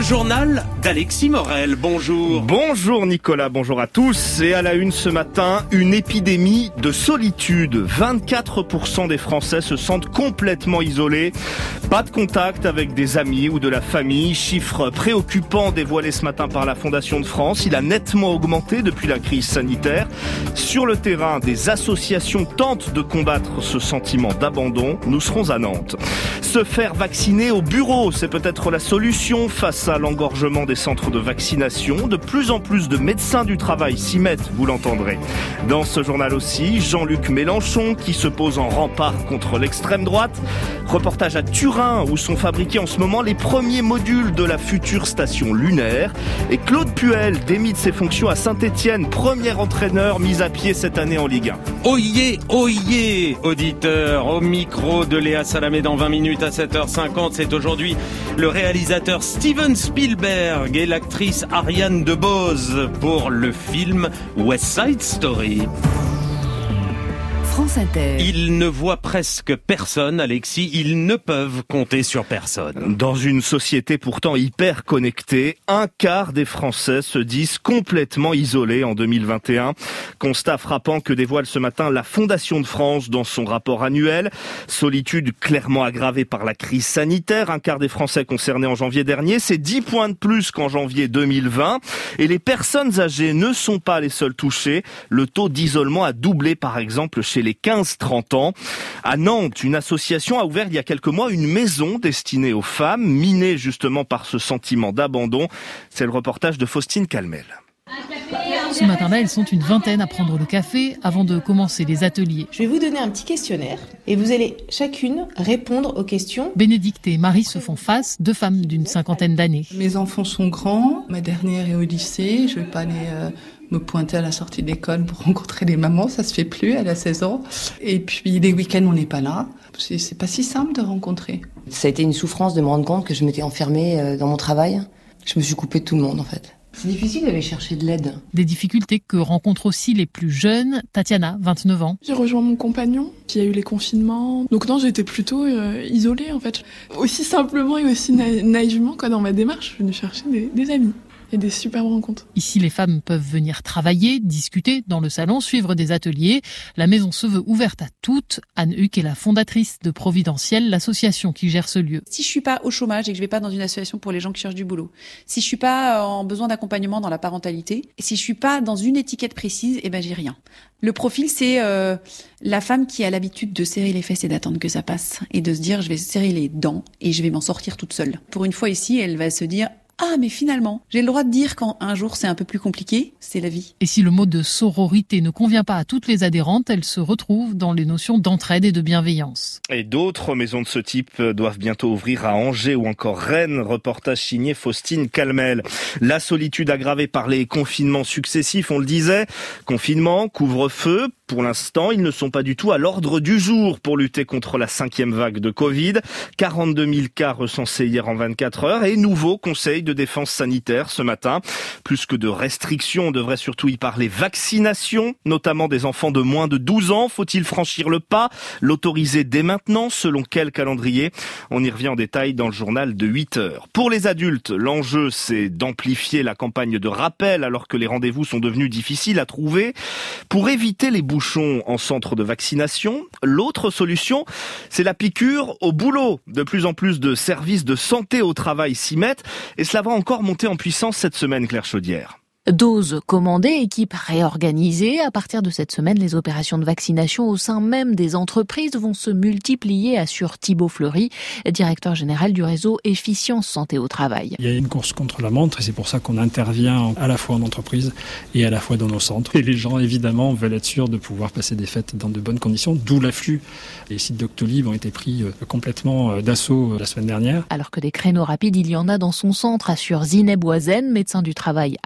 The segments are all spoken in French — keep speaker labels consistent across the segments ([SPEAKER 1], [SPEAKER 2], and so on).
[SPEAKER 1] journal d'Alexis Morel. Bonjour.
[SPEAKER 2] Bonjour Nicolas, bonjour à tous. Et à la une ce matin, une épidémie de solitude. 24% des Français se sentent complètement isolés. Pas de contact avec des amis ou de la famille. Chiffre préoccupant dévoilé ce matin par la Fondation de France. Il a nettement augmenté depuis la crise sanitaire. Sur le terrain, des associations tentent de combattre ce sentiment d'abandon. Nous serons à Nantes. Se faire vacciner au bureau, c'est peut-être la solution face à l'engorgement des centres de vaccination. De plus en plus de médecins du travail s'y mettent, vous l'entendrez. Dans ce journal aussi, Jean-Luc Mélenchon qui se pose en rempart contre l'extrême droite. Reportage à Turin où sont fabriqués en ce moment les premiers modules de la future station lunaire. Et Claude Puel démis de ses fonctions à Saint-Étienne, premier entraîneur mis à pied cette année en Ligue 1.
[SPEAKER 1] Oyez, oyez, auditeur, au micro de Léa Salamé dans 20 minutes à 7h50. C'est aujourd'hui le réalisateur Steven Spielberg et l'actrice Ariane DeBose pour le film West Side Story.
[SPEAKER 3] France Inter.
[SPEAKER 1] Ils ne voient presque personne, Alexis. Ils ne peuvent compter sur personne.
[SPEAKER 2] Dans une société pourtant hyper connectée, un quart des Français se disent complètement isolés en 2021. Constat frappant que dévoile ce matin la Fondation de France dans son rapport annuel. Solitude clairement aggravée par la crise sanitaire. Un quart des Français concernés en janvier dernier, c'est 10 points de plus qu'en janvier 2020. Et les personnes âgées ne sont pas les seules touchées. Le taux d'isolement a doublé par exemple chez les 15-30 ans. À Nantes, une association a ouvert il y a quelques mois une maison destinée aux femmes, minées justement par ce sentiment d'abandon. C'est le reportage de Faustine Calmel.
[SPEAKER 4] Ce matin-là, elles sont une vingtaine à prendre le café avant de commencer les ateliers.
[SPEAKER 5] Je vais vous donner un petit questionnaire et vous allez chacune répondre aux questions.
[SPEAKER 4] Bénédicte et Marie se font face, deux femmes d'une cinquantaine d'années.
[SPEAKER 6] Mes enfants sont grands, ma dernière est au lycée, je vais pas aller me pointer à la sortie d'école pour rencontrer les mamans, ça se fait plus, elle a 16 ans. Et puis les week-ends on n'est pas là, c'est pas si simple de rencontrer.
[SPEAKER 7] Ça a été une souffrance de me rendre compte que je m'étais enfermée dans mon travail. Je me suis coupée de tout le monde en fait. C'est difficile d'aller chercher de l'aide.
[SPEAKER 4] Des difficultés que rencontrent aussi les plus jeunes. Tatiana, 29 ans.
[SPEAKER 8] J'ai rejoint mon compagnon, qui a eu les confinements. Donc non, j'étais plutôt isolée en fait. Aussi simplement et aussi naïvement, dans ma démarche, je suis venue chercher des amis. Et des superbes rencontres.
[SPEAKER 4] Ici, les femmes peuvent venir travailler, discuter dans le salon, suivre des ateliers. La maison se veut ouverte à toutes. Anne Huck est la fondatrice de Providentiel, l'association qui gère ce lieu.
[SPEAKER 9] Si je suis pas au chômage et que je vais pas dans une association pour les gens qui cherchent du boulot, si je suis pas en besoin d'accompagnement dans la parentalité, et si je suis pas dans une étiquette précise, j'ai rien. Le profil, c'est la femme qui a l'habitude de serrer les fesses et d'attendre que ça passe. Et de se dire, je vais serrer les dents et je vais m'en sortir toute seule. Pour une fois ici, elle va se dire... Ah, mais finalement, j'ai le droit de dire quand un jour c'est un peu plus compliqué, c'est la vie.
[SPEAKER 4] Et si le mot de sororité ne convient pas à toutes les adhérentes, elles se retrouvent dans les notions d'entraide et de bienveillance.
[SPEAKER 2] Et d'autres maisons de ce type doivent bientôt ouvrir à Angers ou encore Rennes. Reportage signé Faustine Calmel. La solitude aggravée par les confinements successifs, on le disait. Confinement, couvre-feu. Pour l'instant, ils ne sont pas du tout à l'ordre du jour pour lutter contre la 5e vague de Covid. 42 000 cas recensés hier en 24 heures et nouveau conseil de défense sanitaire ce matin. Plus que de restrictions, on devrait surtout y parler vaccination, notamment des enfants de moins de 12 ans. Faut-il franchir le pas, l'autoriser dès maintenant, selon quel calendrier? On y revient en détail dans le journal de 8 heures. Pour les adultes, l'enjeu c'est d'amplifier la campagne de rappel alors que les rendez-vous sont devenus difficiles à trouver. Pour éviter les bouchons en centre de vaccination, l'autre solution, c'est la piqûre au boulot. De plus en plus de services de santé au travail s'y mettent et cela va encore monter en puissance cette semaine, Claire Chaudière.
[SPEAKER 3] Doses commandées, équipes réorganisées. À partir de cette semaine, les opérations de vaccination au sein même des entreprises vont se multiplier, assure Thibaut Fleury, directeur général du réseau Efficience Santé au Travail.
[SPEAKER 10] Il y a une course contre la montre et c'est pour ça qu'on intervient à la fois en entreprise et à la fois dans nos centres. Et les gens, évidemment, veulent être sûrs de pouvoir passer des fêtes dans de bonnes conditions, d'où l'afflux. Les sites Doctolib ont été pris complètement d'assaut la semaine dernière.
[SPEAKER 3] Alors que des créneaux rapides, il y en a dans son centre, assure Zineb Ouazen, médecin du travail à Paris.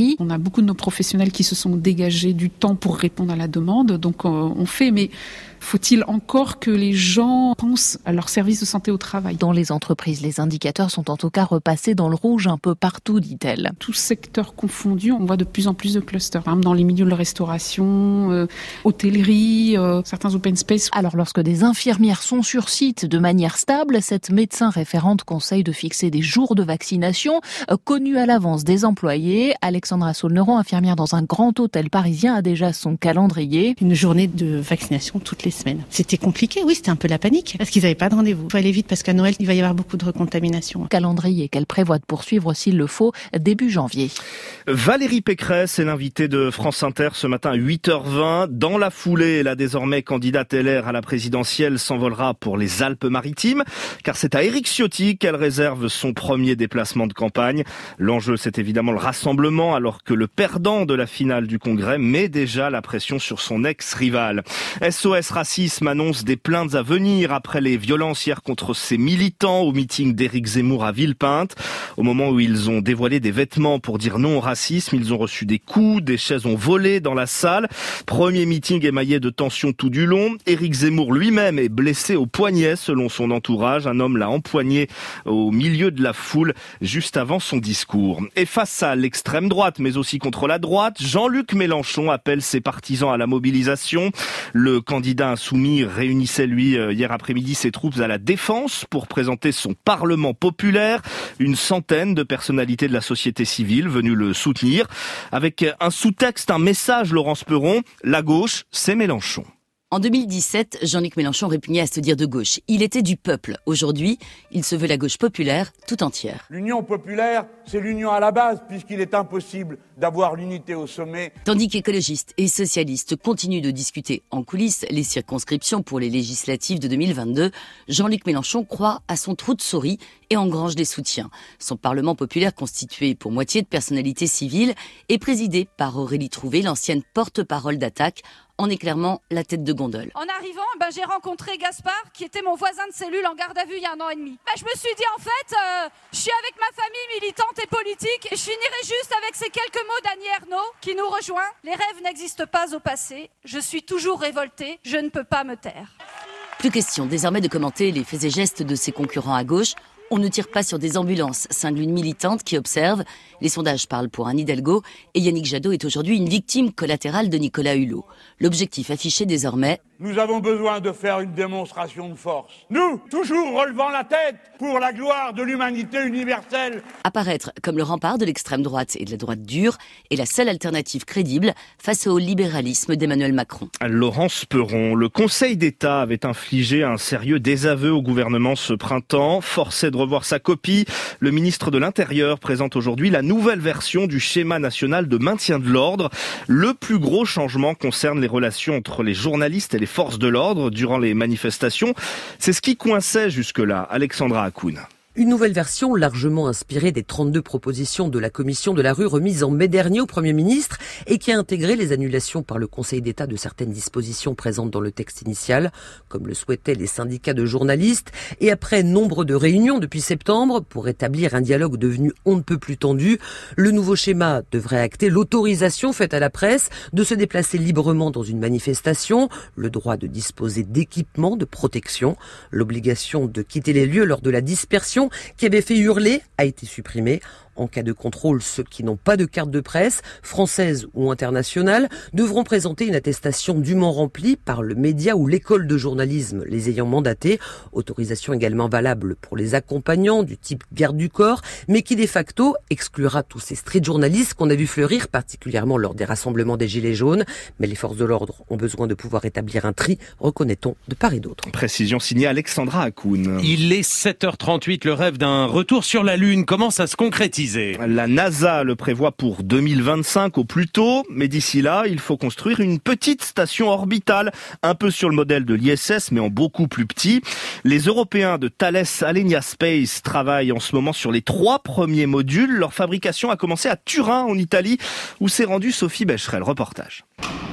[SPEAKER 3] Paris.
[SPEAKER 11] On a beaucoup de nos professionnels qui se sont dégagés du temps pour répondre à la demande, donc on fait, mais faut-il encore que les gens pensent à leur service de santé au travail?
[SPEAKER 3] Dans les entreprises, les indicateurs sont en tout cas repassés dans le rouge un peu partout, dit-elle.
[SPEAKER 11] Tous secteurs confondus, on voit de plus en plus de clusters. Par exemple, dans les milieux de la restauration, hôtellerie, certains open space.
[SPEAKER 3] Alors, lorsque des infirmières sont sur site de manière stable, cette médecin référente conseille de fixer des jours de vaccination connus à l'avance des employés. Alexandra Saulneron, infirmière dans un grand hôtel parisien, a déjà son calendrier.
[SPEAKER 12] Une journée de vaccination toutes les semaines. C'était compliqué, oui, c'était un peu la panique, parce qu'ils n'avaient pas de rendez-vous. Il faut aller vite parce qu'à Noël, il va y avoir beaucoup de recontamination.
[SPEAKER 3] Calendrier qu'elle prévoit de poursuivre s'il le faut début janvier.
[SPEAKER 2] Valérie Pécresse est l'invitée de France Inter ce matin à 8h20. Dans la foulée, la désormais candidate LR à la présidentielle s'envolera pour les Alpes-Maritimes, car c'est à Éric Ciotti qu'elle réserve son premier déplacement de campagne. L'enjeu, c'est évidemment le rassemblement, alors que le perdant de la finale du Congrès met déjà la pression sur son ex-rival. SOS Racisme annonce des plaintes à venir après les violences hier contre ses militants au meeting d'Éric Zemmour à Villepinte. Au moment où ils ont dévoilé des vêtements pour dire non au racisme, ils ont reçu des coups, des chaises ont volé dans la salle. Premier meeting émaillé de tensions tout du long. Éric Zemmour lui-même est blessé au poignet selon son entourage. Un homme l'a empoigné au milieu de la foule juste avant son discours. Et face à l'extrême droite, mais aussi contre la droite, Jean-Luc Mélenchon appelle ses partisans à la mobilisation. Le candidat insoumis réunissait lui hier après-midi ses troupes à la Défense pour présenter son Parlement populaire. Une centaine de personnalités de la société civile venues le soutenir. Avec un sous-texte, un message, Laurence Perron, la gauche, c'est Mélenchon.
[SPEAKER 13] En 2017, Jean-Luc Mélenchon répugnait à se dire de gauche. Il était du peuple. Aujourd'hui, il se veut la gauche populaire tout entière.
[SPEAKER 14] L'union populaire, c'est l'union à la base, puisqu'il est impossible d'avoir l'unité au sommet.
[SPEAKER 13] Tandis qu'écologistes et socialistes continuent de discuter en coulisses les circonscriptions pour les législatives de 2022, Jean-Luc Mélenchon croit à son trou de souris et engrange des soutiens. Son Parlement populaire, constitué pour moitié de personnalités civiles, est présidé par Aurélie Trouvé, l'ancienne porte-parole d'Attaque, en éclairant la tête de gondole.
[SPEAKER 15] En arrivant, j'ai rencontré Gaspard, qui était mon voisin de cellule en garde à vue il y a 1 an et demi. Je me suis dit, en fait, je suis avec ma famille militante et politique, et je finirai juste avec ces quelques mots d'Annie Ernaux, qui nous rejoint. Les rêves n'existent pas au passé, je suis toujours révoltée, je ne peux pas me taire.
[SPEAKER 13] Plus question désormais de commenter les faits et gestes de ses concurrents à gauche. On ne tire pas sur des ambulances, cingle une militante qui observe. Les sondages parlent pour Anne Hidalgo et Yannick Jadot est aujourd'hui une victime collatérale de Nicolas Hulot. L'objectif affiché désormais...
[SPEAKER 14] Nous avons besoin de faire une démonstration de force. Nous, toujours relevant la tête pour la gloire de l'humanité universelle.
[SPEAKER 13] Apparaître comme le rempart de l'extrême droite et de la droite dure est la seule alternative crédible face au libéralisme d'Emmanuel Macron.
[SPEAKER 2] Laurence Perron, le Conseil d'État avait infligé un sérieux désaveu au gouvernement ce printemps, forcé de revoir sa copie. Le ministre de l'Intérieur présente aujourd'hui la nouvelle version du schéma national de maintien de l'ordre. Le plus gros changement concerne les relations entre les journalistes et les forces de l'ordre durant les manifestations. C'est ce qui coinçait jusque-là. Alexandra Akoun.
[SPEAKER 16] Une nouvelle version largement inspirée des 32 propositions de la Commission de la rue remise en mai dernier au Premier ministre et qui a intégré les annulations par le Conseil d'État de certaines dispositions présentes dans le texte initial, comme le souhaitaient les syndicats de journalistes. Et après nombre de réunions depuis septembre pour établir un dialogue devenu on ne peut plus tendu, le nouveau schéma devrait acter l'autorisation faite à la presse de se déplacer librement dans une manifestation, le droit de disposer d'équipements de protection, l'obligation de quitter les lieux lors de la dispersion qui avait fait hurler a été supprimée. En cas de contrôle, ceux qui n'ont pas de carte de presse, française ou internationale, devront présenter une attestation dûment remplie par le média ou l'école de journalisme les ayant mandatés. Autorisation également valable pour les accompagnants du type garde du corps, mais qui de facto exclura tous ces street journalistes qu'on a vu fleurir, particulièrement lors des rassemblements des Gilets jaunes. Mais les forces de l'ordre ont besoin de pouvoir établir un tri, reconnaît-on, de part et d'autre.
[SPEAKER 2] Précision signée Alexandra Akoun.
[SPEAKER 1] Il est 7h38, le rêve d'un retour sur la Lune commence à se concrétiser.
[SPEAKER 2] La NASA le prévoit pour 2025 au plus tôt, mais d'ici là, il faut construire une petite station orbitale, un peu sur le modèle de l'ISS, mais en beaucoup plus petit. Les Européens de Thales Alenia Space travaillent en ce moment sur les 3 premiers modules. Leur fabrication a commencé à Turin, en Italie, où s'est rendue Sophie Becherel. Reportage.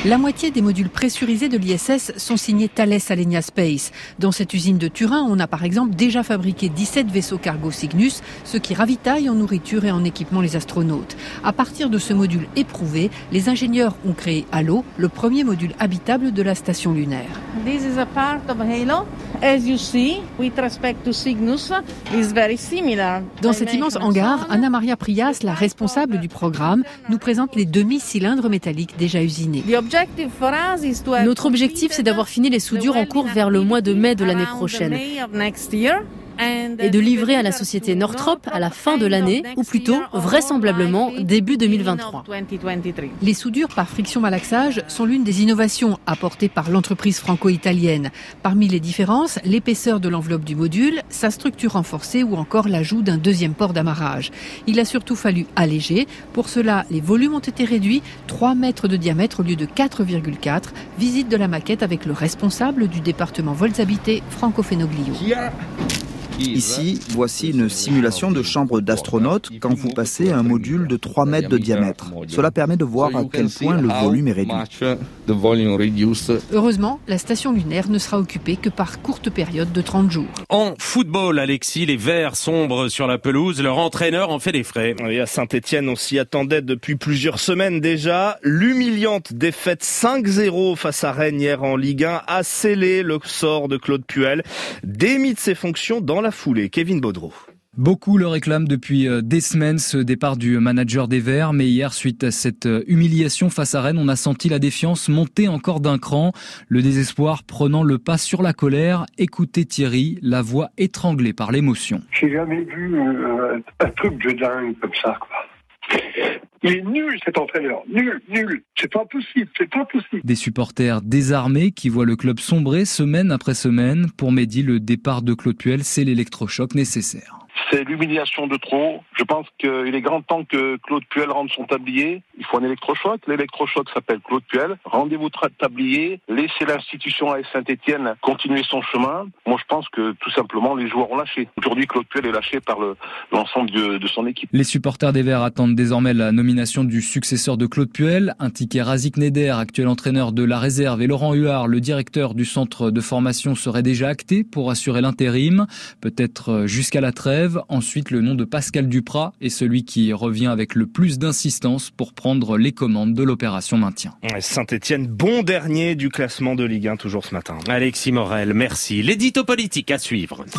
[SPEAKER 17] La moitié des modules pressurisés de l'ISS sont signés Thales Alenia Space. Dans cette usine de Turin, on a par exemple déjà fabriqué 17 vaisseaux cargo Cygnus, ceux qui ravitaillent en nourriture et en équipement les astronautes. À partir de ce module éprouvé, les ingénieurs ont créé Halo, le premier module habitable de la station lunaire.
[SPEAKER 18] This is a part of Halo. As you see, with respect to Cygnus, is very similar.
[SPEAKER 17] Dans cet immense hangar, Anna Maria Prias, la responsable du programme, nous présente les demi-cylindres métalliques déjà usinés.
[SPEAKER 19] Notre objectif, c'est d'avoir fini les soudures en cours vers le mois de mai de l'année prochaine et de livrer à la société Northrop à la fin de l'année, ou plutôt, vraisemblablement, début 2023.
[SPEAKER 17] Les soudures par friction malaxage sont l'une des innovations apportées par l'entreprise franco-italienne. Parmi les différences, l'épaisseur de l'enveloppe du module, sa structure renforcée ou encore l'ajout d'un deuxième port d'amarrage. Il a surtout fallu alléger. Pour cela, les volumes ont été réduits, 3 mètres de diamètre au lieu de 4,4. Visite de la maquette avec le responsable du département vols habités, Franco Fenoglio.
[SPEAKER 20] Ici, voici une simulation de chambre d'astronaute quand vous passez un module de 3 mètres de diamètre. Cela permet de voir à quel point le volume est réduit.
[SPEAKER 17] Heureusement, la station lunaire ne sera occupée que par courte période de 30 jours.
[SPEAKER 1] En football, Alexis, les Verts sombrent sur la pelouse. Leur entraîneur en fait des frais.
[SPEAKER 2] Et à Saint-Etienne, on s'y attendait depuis plusieurs semaines déjà. L'humiliante défaite 5-0 face à Rennes hier en Ligue 1 a scellé le sort de Claude Puel, démis de ses fonctions dans la foulée. Kevin Baudreau.
[SPEAKER 21] Beaucoup le réclament depuis des semaines, ce départ du manager des Verts. Mais hier, suite à cette humiliation face à Rennes, on a senti la défiance monter encore d'un cran. Le désespoir prenant le pas sur la colère. Écoutez Thierry, la voix étranglée par l'émotion.
[SPEAKER 22] J'ai jamais vu un truc de dingue comme ça, quoi. Il est nul cet entraîneur, nul, c'est pas possible.
[SPEAKER 21] Des supporters désarmés qui voient le club sombrer semaine après semaine. Pour Mehdi, le départ de Claude Puel, c'est l'électrochoc nécessaire.
[SPEAKER 23] C'est l'humiliation de trop. Je pense qu'il est grand temps que Claude Puel rende son tablier. Il faut un électrochoc. L'électrochoc s'appelle Claude Puel. Rendez-vous tablier. Laissez l'institution à Saint-Etienne continuer son chemin. Moi, je pense que tout simplement, les joueurs ont lâché. Aujourd'hui, Claude Puel est lâché par l'ensemble de son équipe.
[SPEAKER 21] Les supporters des Verts attendent désormais la nomination du successeur de Claude Puel. Indiqué Razik Neder, actuel entraîneur de la réserve, et Laurent Huard, le directeur du centre de formation, serait déjà acté pour assurer l'intérim. Peut-être jusqu'à la trêve. Ensuite, le nom de Pascal Duprat est celui qui revient avec le plus d'insistance pour prendre les commandes de l'opération maintien.
[SPEAKER 2] Saint-Etienne, bon dernier du classement de Ligue 1, toujours ce matin.
[SPEAKER 1] Alexis Morel, merci. L'édito politique à suivre.